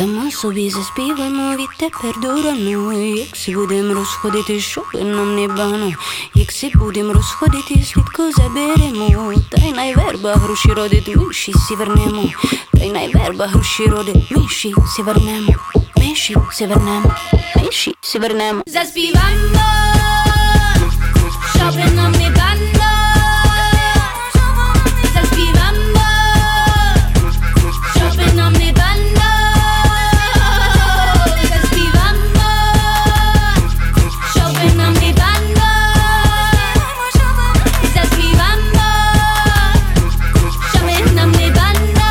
Та ми собі заспіваємо, відтепер до рану. Як си будем розходити, щоб нам не бано. Як си будем розходити, слідко заберемо. Та й найверба гроші родить, ми ще сі вернемо. Та й найверба гроші родить, ми ще сі вернемо. Ми ще сі вернемо, ми ще сі вернемо. Заспіваємо, щоб нам не бано. Заспіваємо, щоб нам не бано. Заспіваємо, щоб нам не бано. Заспіваємо, щоб нам не бано.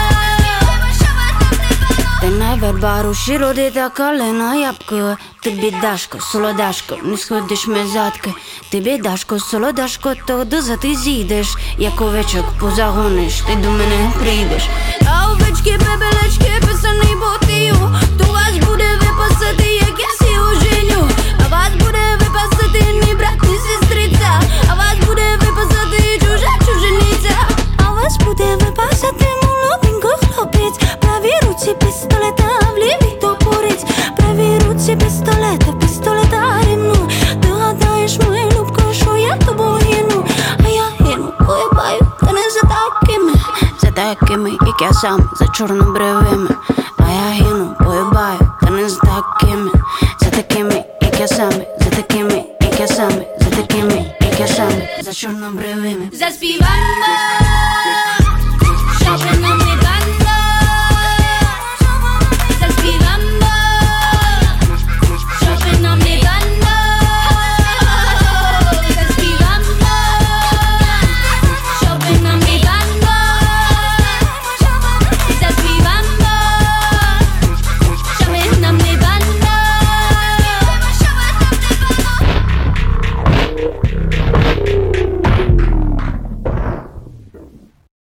Та й найверба гроші родить, а калина ябко. Ти бідашко, солодашко, не сходиш мезатки. Ти бідашко, солодашко, то доза ти зійдеш. Як овечок позагониш, ти до мене прийдеш. А овечки, бебелечки, писаний ботію. То вас буде випасати, як я сі оженю. А вас буде випасати мій брат і сестриця. А вас буде випасати чужа чужениця. А вас буде випасати молоденько хлопець. Правій руці пістолета, в лівій топорець. Правій руці пістолета, пістолета рівну. Ти гадаєш, моя любко, що я тобою гину. А я гину, поїбаю, та не за такими, як я сам, за чорнобривими. А я гину, поїбаю, та не за такими, як я сам, за такими, як я сам, за такими, як я сам, за чорнобривими. Заспіваємо, щоб нам не